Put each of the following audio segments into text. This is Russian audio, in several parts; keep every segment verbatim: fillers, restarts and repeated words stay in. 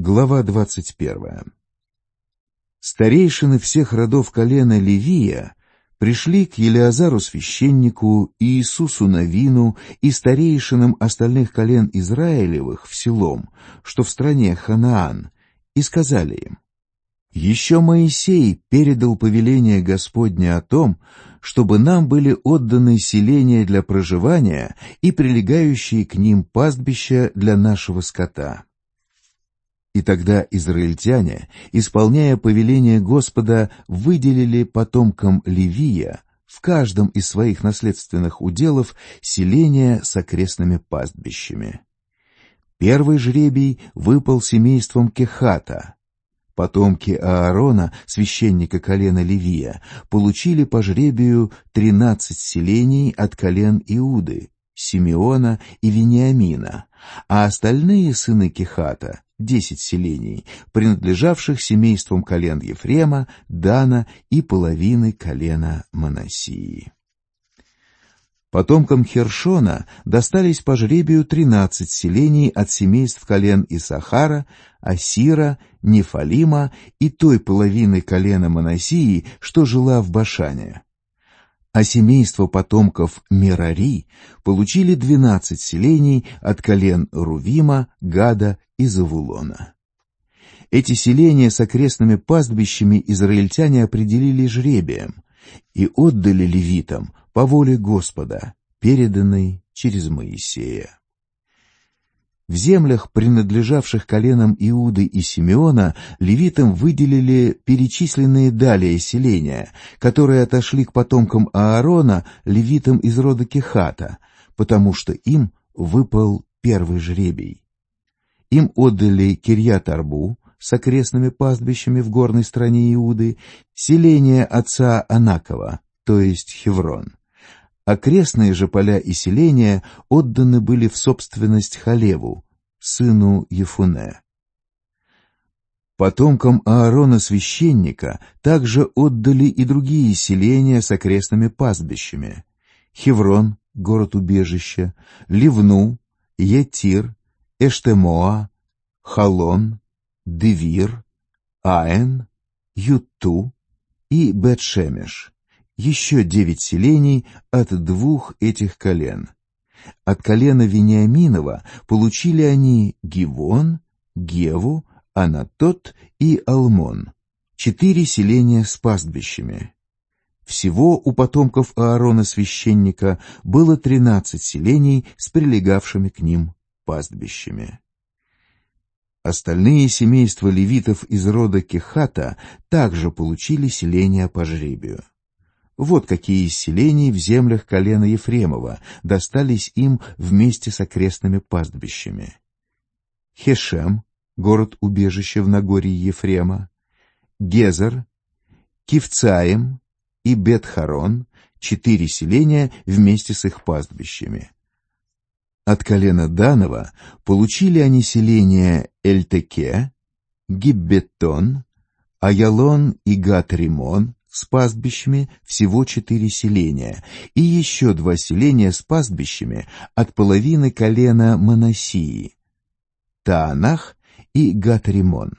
Глава двадцать первая. Старейшины всех родов колена Левия пришли к Елеазару священнику, Иисусу Навину и старейшинам остальных колен Израилевых в Силом, что в стране Ханаан, и сказали им: «Еще Моисей передал повеление Господне о том, чтобы нам были отданы селения для проживания и прилегающие к ним пастбища для нашего скота». И тогда израильтяне, исполняя повеление Господа, выделили потомкам Левия в каждом из своих наследственных уделов селения с окрестными пастбищами. Первый жребий выпал семейством Кехата. Потомки Аарона, священника колена Левия, получили по жребию тринадцать селений от колен Иуды, Симеона и Вениамина, а остальные сыны Кехата — десять селений, принадлежавших семействам колен Ефрема, Дана и половины колена Манассии. Потомкам Хершона достались по жребию тринадцать селений от семейств колен Исахара, Асира, Нефалима и той половины колена Манассии, что жила в Башане. А семейство потомков Мерари получили двенадцать селений от колен Рувима, Гада и Завулона. Эти селения с окрестными пастбищами израильтяне определили жребием и отдали левитам по воле Господа, переданной через Моисея. В землях, принадлежавших коленам Иуды и Симеона, левитам выделили перечисленные далее селения, которые отошли к потомкам Аарона, левитам из рода Кехата, потому что им выпал первый жребий. Им отдали Кирьят-Арбу с окрестными пастбищами в горной стране Иуды, селение отца Анакова, то есть Хеврон. Окрестные же поля и селения отданы были в собственность Халеву, сыну Ефуне. Потомкам Аарона священника также отдали и другие селения с окрестными пастбищами: Хеврон, город-убежище, Ливну, Етир, Эштемоа, Халон, Девир, Аэн, Юту и Бет-Шемеш. Еще девять селений от двух этих колен. От колена Вениаминова получили они Гивон, Геву, Анатот и Алмон, четыре селения с пастбищами. Всего у потомков Аарона священника было тринадцать селений с прилегавшими к ним пастбищами. Остальные семейства левитов из рода Кехата также получили селения по жребию. Вот какие из селений в землях колена Ефремова достались им вместе с окрестными пастбищами: Хешем, город-убежище в Нагорье Ефрема, Гезер, Кивцаим и Бет-Харон, четыре селения вместе с их пастбищами. От колена Данова получили они селения Эльтеке, Гиббетон, Аялон и Гат-Римон с пастбищами, всего четыре селения, и еще два селения с пастбищами от половины колена Манассии — Таанах и Гат-Римон.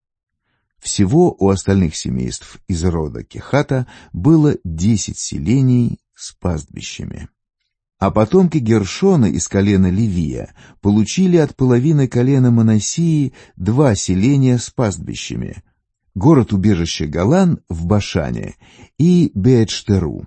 Всего у остальных семейств из рода Кехата было десять селений с пастбищами. А потомки Гершона из колена Левия получили от половины колена Манассии два селения с пастбищами: город-убежище Голан в Башане и Беэт-Штеру.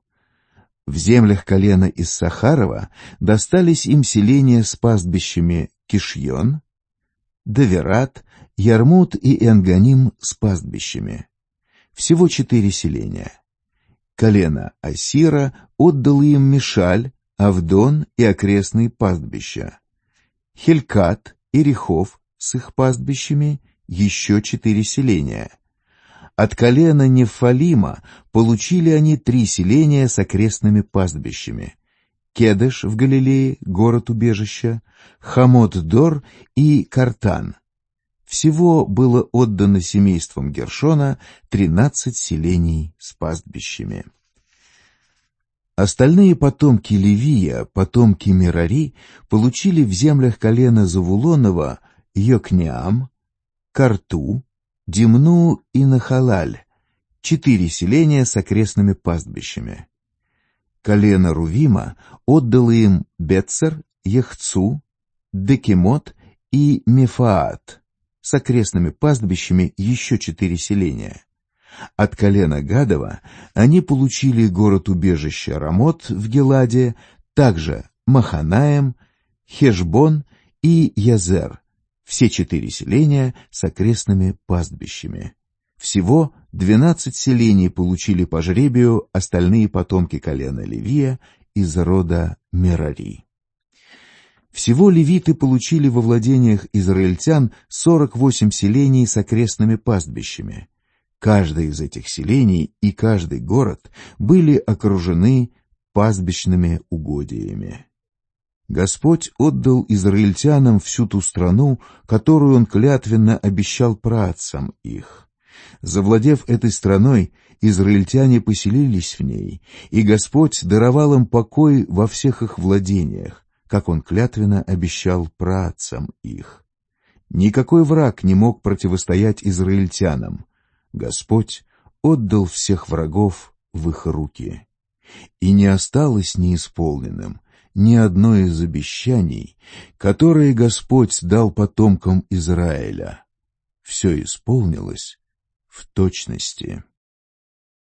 В землях колена Иссахарова достались им селения с пастбищами Кишьон, Давират, Ярмут и Энганим с пастбищами. Всего четыре селения. Колено Асира отдало им Мишаль, Авдон и окрестные пастбища. Хелькат и Рехов с их пастбищами, еще четыре селения. От колена Нефалима получили они три селения с окрестными пастбищами: Кедеш в Галилее, город-убежище, Хамот-Дор и Картан. Всего было отдано семействам Гершона тринадцать селений с пастбищами. Остальные потомки Левия, потомки Мерари, получили в землях колена Завулонова Йокнеам, Карту, Димну и Нахалаль — четыре селения с окрестными пастбищами. Колено Рувима отдало им Бетцер, Яхцу, Декемот и Мефаат, с окрестными пастбищами еще четыре селения. От колена Гадова они получили город-убежище Рамот в Гиладе, также Маханаим, Хешбон и Язер, все четыре селения с окрестными пастбищами. Всего двенадцать селений получили по жребию остальные потомки колена Левия из рода Мерари. Всего левиты получили во владениях израильтян сорок восемь селений с окрестными пастбищами. Каждое из этих селений и каждый город были окружены пастбищными угодьями. Господь отдал израильтянам всю ту страну, которую Он клятвенно обещал праотцам их. Завладев этой страной, израильтяне поселились в ней, и Господь даровал им покой во всех их владениях, как Он клятвенно обещал праотцам их. Никакой враг не мог противостоять израильтянам. Господь отдал всех врагов в их руки. И не осталось неисполненным ни одно из обещаний, которые Господь дал потомкам Израиля. Все исполнилось в точности.